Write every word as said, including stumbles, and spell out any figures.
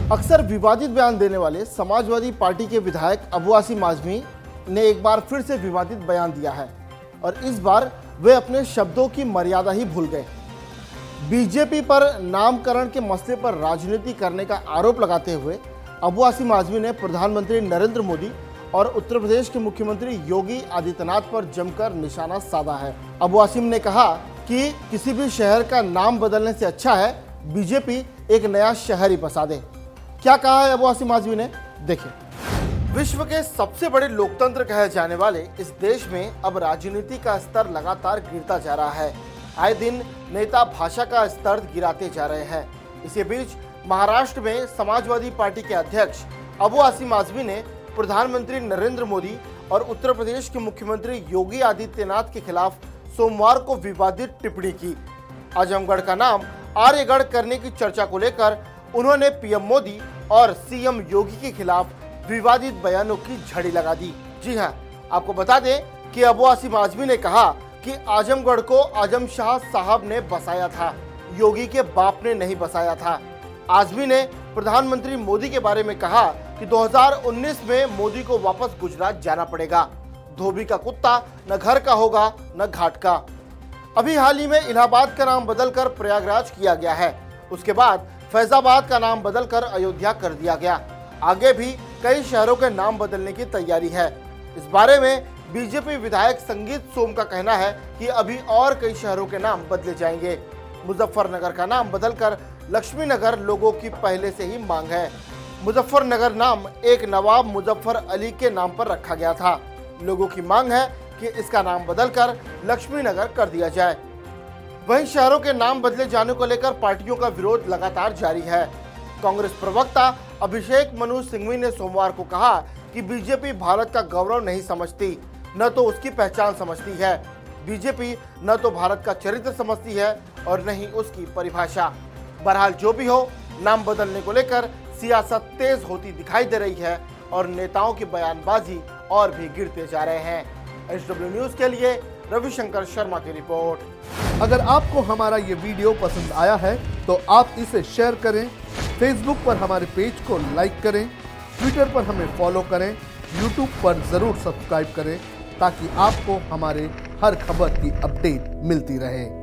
अक्सर विवादित बयान देने वाले समाजवादी पार्टी के विधायक अबू आसिम आजमी ने एक बार फिर से विवादित बयान दिया है और इस बार वे अपने शब्दों की मर्यादा ही भूल गए। बीजेपी पर नामकरण के मसले पर राजनीति करने का आरोप लगाते हुए अबू आसिम आजमी ने प्रधानमंत्री नरेंद्र मोदी और उत्तर प्रदेश के मुख्यमंत्री योगी आदित्यनाथ पर जमकर निशाना साधा है। अबू आसिम ने कहा कि किसी भी शहर का नाम बदलने से अच्छा है बीजेपी एक नया शहर ही बसा दे। क्या कहा है अबू आसिम आजमी ने, देखिए। विश्व के सबसे बड़े लोकतंत्र कहे जाने वाले इस देश में अब राजनीति का स्तर लगातार गिरता जा रहा है। आए दिन नेता भाषा का स्तर गिराते जा रहे हैं। इसी बीच महाराष्ट्र में समाजवादी पार्टी के अध्यक्ष अबू आसिम आजमी ने प्रधानमंत्री नरेंद्र मोदी और उत्तर प्रदेश के मुख्यमंत्री योगी आदित्यनाथ के खिलाफ सोमवार को विवादित टिप्पणी की। आजमगढ़ का नाम आर्यगढ़ करने की चर्चा को लेकर उन्होंने पीएम मोदी और सीएम योगी के खिलाफ विवादित बयानों की झड़ी लगा दी। जी हां, आपको बता दें कि अबू आसिम आजमी ने कहा कि आजमगढ़ को आजम शाह साहब ने बसाया था, योगी के बाप ने नहीं बसाया था। आजमी ने प्रधानमंत्री मोदी के बारे में कहा कि दो हज़ार उन्नीस में मोदी को वापस गुजरात जाना पड़ेगा। धोबी का कुत्ता न घर का होगा न घाट का। अभी हाल ही में इलाहाबाद का नाम बदलकर प्रयागराज किया गया है। उसके बाद फैजाबाद का नाम बदलकर अयोध्या कर दिया गया। आगे भी कई शहरों के नाम बदलने की तैयारी है। इस बारे में बीजेपी विधायक संगीत सोम का कहना है कि अभी और कई शहरों के नाम बदले जाएंगे। मुजफ्फरनगर का नाम बदलकर लक्ष्मी नगर लोगों की पहले से ही मांग है। मुजफ्फरनगर नाम एक नवाब मुजफ्फर अली के नाम पर रखा गया था। लोगों की मांग है कि इसका नाम बदलकर लक्ष्मी नगर कर दिया जाए। वहीं शहरों के नाम बदले जाने को लेकर पार्टियों का विरोध लगातार जारी है। कांग्रेस प्रवक्ता अभिषेक मनु सिंघवी ने सोमवार को कहा कि बीजेपी भारत का गौरव नहीं समझती, न तो उसकी पहचान समझती है। बीजेपी न तो भारत का चरित्र समझती है और न ही उसकी परिभाषा। बहरहाल जो भी हो, नाम बदलने को लेकर सियासत तेज होती दिखाई दे रही है और नेताओं की बयानबाजी और भी गिरते जा रहे हैं। एच डब्ल्यू न्यूज के लिए रविशंकर शर्मा की रिपोर्ट। अगर आपको हमारा ये वीडियो पसंद आया है तो आप इसे शेयर करें, फेसबुक पर हमारे पेज को लाइक करें, ट्विटर पर हमें फॉलो करें, यूट्यूब पर जरूर सब्सक्राइब करें ताकि आपको हमारे हर खबर की अपडेट मिलती रहे।